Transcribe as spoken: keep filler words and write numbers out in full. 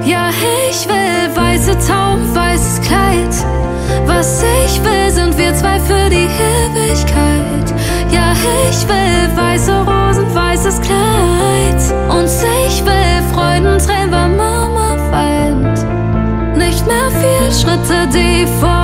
Ja, ich will weiße Tauben, weißes Kleid. Was ich will, sind wir zwei für die Ewigkeit. Ja, ich will weiße Rosen, weißes Kleid. Und ich will Freudentränen, weil Mama weint. Nicht mehr viel Schritte, die vor